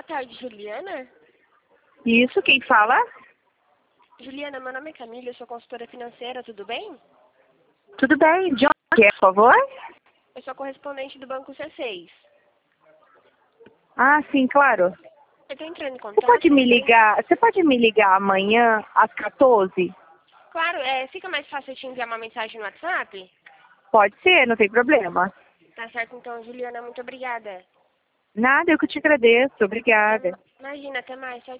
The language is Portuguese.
Boa tarde, Juliana. Isso, quem fala? Juliana, meu nome é Camila, eu sou consultora financeira, tudo bem? Tudo bem, de onde é, por favor? Eu sou correspondente do Banco C6. Ah, sim, claro. Eu tô entrando em Você contato. pode me ligar amanhã às 14? Claro, fica mais fácil eu te enviar uma mensagem no WhatsApp? Pode ser, não tem problema. Tá certo, então, Juliana, muito obrigada. Nada, eu que te agradeço. Obrigada. Imagina, até mais, tchau,